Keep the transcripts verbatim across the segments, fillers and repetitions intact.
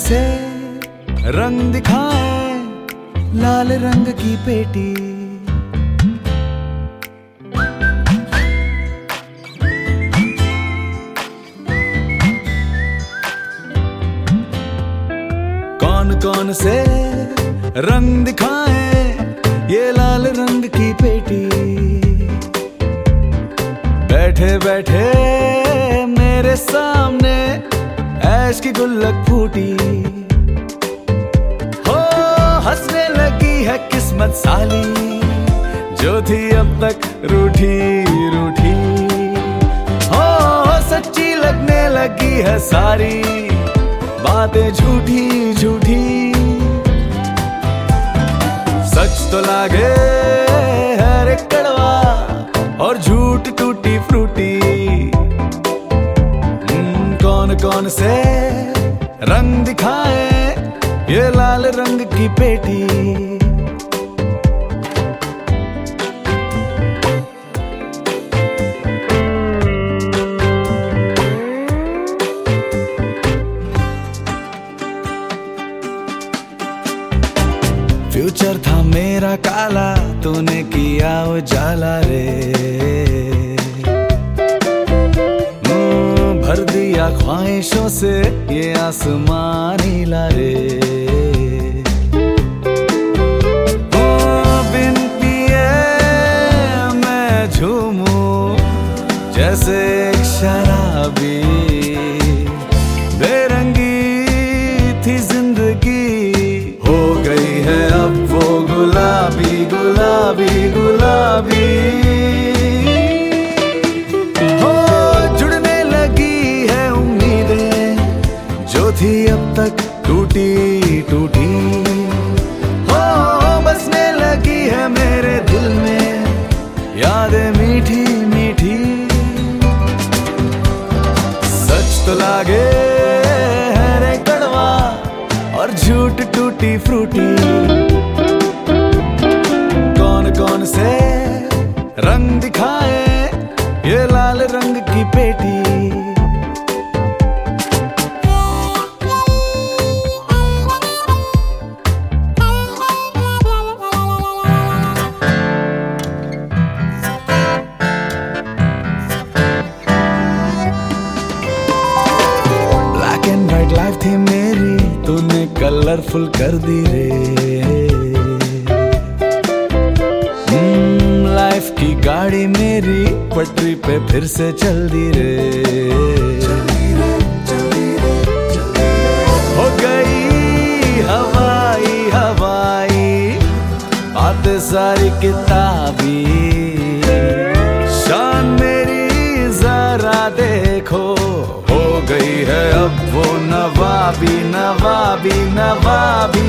से रंग दिखाए लाल रंग की पेटी। कौन कौन से रंग दिखाए ये लाल रंग की पेटी। बैठे बैठे मेरे सामने ऐश की गुल्लक फूटी। हो हंसने लगी है किस्मत साली जो थी अब तक रूठी रूठी। हो सच्ची लगने लगी है सारी बातें झूठी झूठी। सच तो लागे हर एक कड़वा और झूठ टूटी फ्रूटी। कौन कौन से रंग दिखाए ये लाल रंग की पेटी। फ्यूचर था मेरा काला तूने किया उजाला रे। भर दिया ख्वाहिशों से ये आसमान नीला रे। बिन पिए मैं झूमूं जैसे एक शराबी। बेरंगी थी जिंदगी हो गई है अब वो गुलाबी गुलाबी गुलाबी। हो जुड़ने लगी है उम्मीदें जो थी अब तक टूटी टूटी। हो बसने लगी है मेरे दिल में यादें मीठी मीठी। सच तो लागे है रे कड़वा और झूठ टूटी फ्रूटी। कौन कौन से रंग दिखाए ये लाल रंग की पेटी। ब्लैक एंड वाइट लाइफ थी मेरी तूने कलरफुल कर दी रे। लाइफ की गाड़ी मेरी पटरी पे फिर से चल दी रे। हो गई हवाई हवाई बातें सारी किताबी। शान मेरी जरा देखो हो गई है अब वो नवाबी नवाबी नवाबी।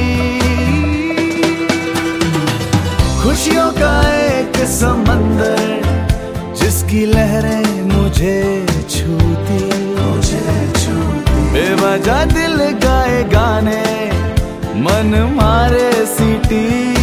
खुशियों का एक समंदर जिसकी लहरें मुझे छूती मुझे छूती। बेवजह दिल गाए गाने मन मारे सीटी।